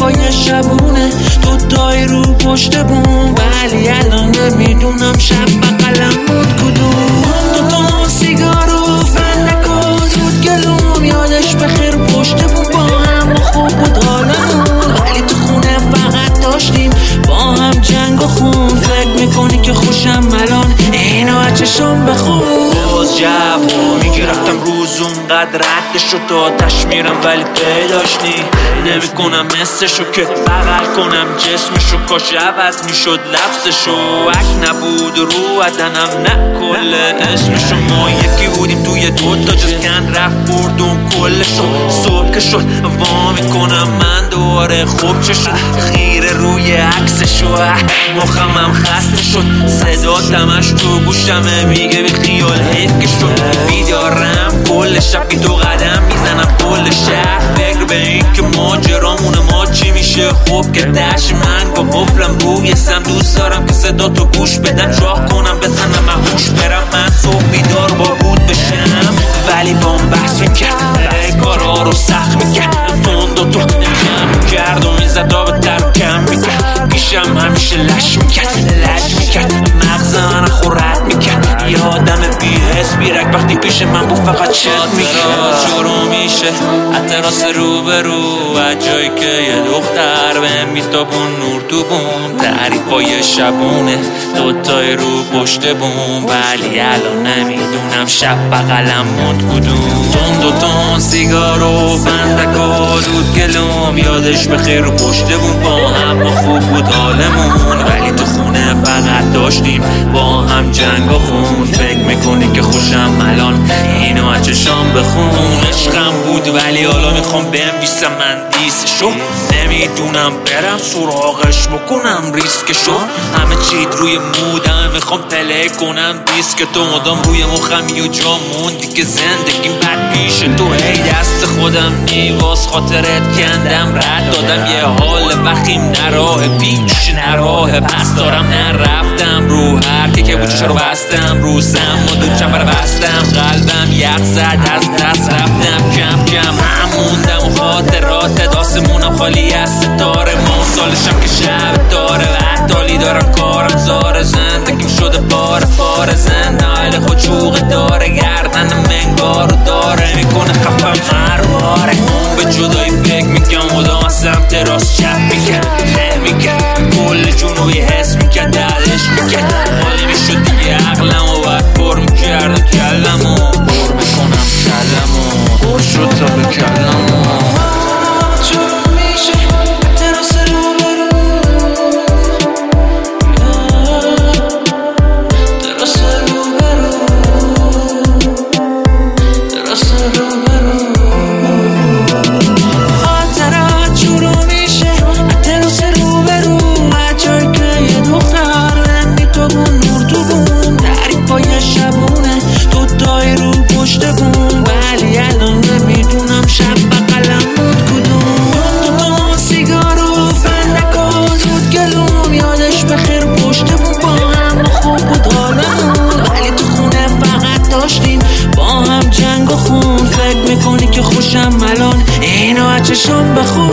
پای شبونه دوتایی رو پشت بوم، ولی الان نمیدونم شب بغلمون کدوم. دوتا سیگار و فندک و زود گلوم، یادش بخیر پشت بوم با هم و خوب بود حالمون، ولی تو خونه فقط داشتیم با هم جنگ و خون. فکر میکنی که خوشم الان اینو از چشم بخون. باز جواب میگرفتم روز اونقدر ردشو تا آتش میرم ولی پیداش نی نمی کنم مثلشو که بغل کنم جسمشو، کاش عوض میشد لفظشو. اک نبود رو عدنم نه کل اسمشو، ما یکی بودیم توی دوتا جسکن رفت بردون کلشو. صبح که شد وا میکنم من دوباره خوب چه شد، خیره روی عکسشو مخمم خسته شد. صدا تمش تو گوشمه میگه بی خیال حیف که شد. بیدارم کل شب بی تو قدم میزنم کل شهر، فکر به این که ماجرامون ما چی میشه. خوب که دشت من با قفلم روی سم، دوست دارم که صدا تو گوش بدم، شاه کنم بزنم محوش برم من صبح بیدار با بود بشم. ولی بام بحث میکرد کارا رو سخت میکرد، تند و تو جمع میکرد و میزد آب تر و کم میکرد. پیشم همیشه لش میکرد مغز من خورد میکرد. یادم بی حس بیرک وقتی پیش من بود فقط چت میکرد. شروع میشه اتراس رو به رو، از جایی که یه دختر به میتابون نور تو بوم، تعریفای شبونه دوتای رو پشت بوم، ولی الان نمیدونم شب بغلم موند کدوم. دوتا سیگار و فندک و دود گلوم، یادش بخیر رو پشت بوم با هم و خوب بود حالمون، ولی تو خونه فقط داشتیم با هم جنگ و خون. فکر میکنی که خوشم الان اینو از چشام بخون. عشقم بود ولی حالا میخوام بنویسم من دیسشو، نمیدونم برم سراغش بکنم ریسکشو. همه چیت روی مودم میخوام پلی کنم دیسک تو، مدام روی مخم یه جا موندی که زندگیم بد پیش تو. ای دست خودم نیواز خاطرت کندم رد دادم، یه حال وخیم نراه پیش نراه پس دارم نرفتم رو هر که بوچش رو بستم رو سم و دو چپر بستم. قلبم یخ زد از دست رفتم کم هموندم و خاطرات داستمونم خالی از ستاره. ما سالشم که شب داره و احتالی دارم کارم زار، زندگیم شده پاره زنده خود چوغ داره، گردن منگارو داره میکنه خفم هر باره. به جدایی فکر میکنم مدام از سمت راست چپ میکرد کل جنوی حس میکرد دلش میکرد، حالی میشد دیگه عقلمو باید پر میکردم کلمو پر میکنم کلمو پر شد تا به کلمو. فکر میکنی که خوشم الان اینو از چشم بخون.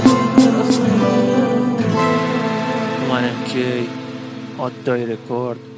Oddای رکورد.